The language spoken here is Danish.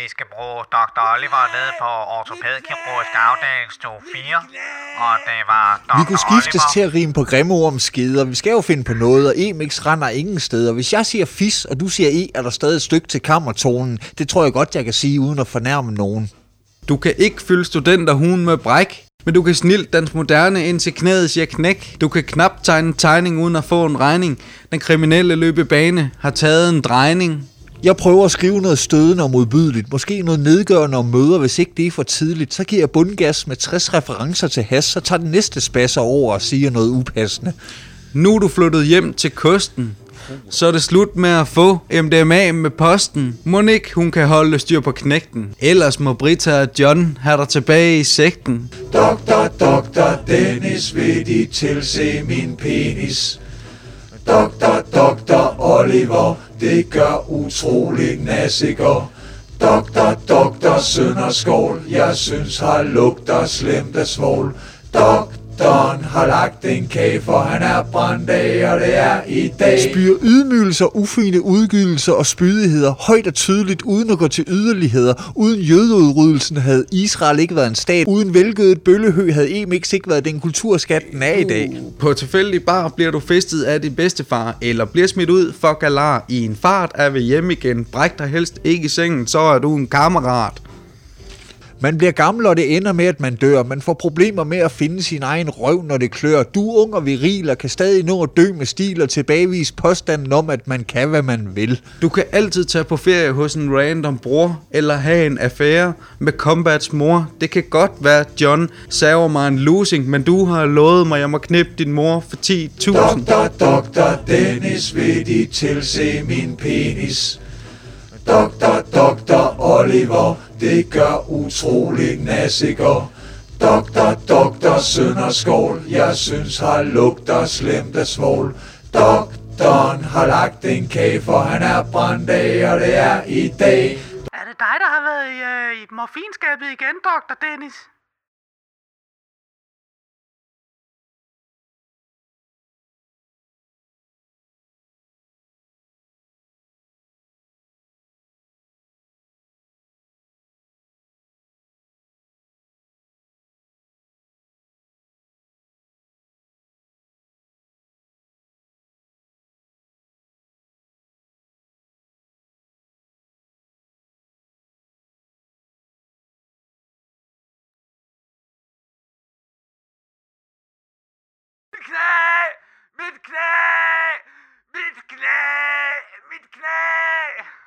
vi skal bruge Dr. Oliver nede på ortopædkirurgisk afdelingsstue 4. Og det var Dr. Vi kunne skiftes Oliver. til at rime på grimme ord om skeder. Vi skal jo finde på noget, og Emix render ingen steder. Hvis jeg siger fis, og du siger er der stadig et stykke til kammertonen. Det tror jeg godt, jeg kan sige, uden at fornærme nogen. Du kan ikke fylde studenterhuen med bræk, men du kan snilt dans moderne indtil knæet siger knæk. Du kan knap tegne en tegning uden at få en regning. Den kriminelle løbebane har taget en drejning. Jeg prøver at skrive noget stødende og modbydeligt. Måske noget nedgørende om møder, hvis ikke det er for tidligt. Så giver jeg bundgas med 60 referencer til has, så tager den næste spasser over og siger noget upassende. Nu er du flyttet hjem til kysten. Så er det slut med at få MDMA med posten. Mon ikke hun kan holde styr på knægten. Ellers må Britta og John have dig tilbage i sekten. Doktor Dennis, vil de tilse min penis? Doktor Oliver, det gør utrolig nassiger. Doktor Sønderskål, jeg synes har lugter slemt af svovl. Doktoren har lagt en kage, for han er brændt af, og det er i dag. Spyr ydmygelser, ufine udgydelser og spydigheder, højt og tydeligt, uden at gå til yderligheder. Uden jødeudryddelsen havde Israel ikke været en stat. Uden velgødet bøllehø havde Emix ikke været den kulturskat, den er i dag. På tilfældig bar bliver du festet af din bedstefar, eller bliver smidt ud for galar. I en fart er vi hjem igen. Bræk dig helst ikke i sengen, så er du en kammerat. Man bliver gammel, og det ender med, at man dør. Man får problemer med at finde sin egen røv, når det klør. Du er ung og viril og kan stadig nå at dø med stil og tilbagevise påstanden om, at man kan, hvad man vil. Du kan altid tage på ferie hos en random bror, eller have en affære med Combats mor. Det kan godt være, John saver mig en losing, men du har lovet mig, at jeg må knippe din mor for 10.000. Doktor Dennis, vil de tilse min penis? Doktor Oliver, det gør utrolig nassiger. Doktor Sønderskål, jeg synes har lugter slemt af svovl. Doktoren har lagt en kage, for han er brændt af, og det er i dag. Er det dig, der har været i morfinskabet igen, Dr. Dennis? Mit knæ! Mit knæ! Mit knæ!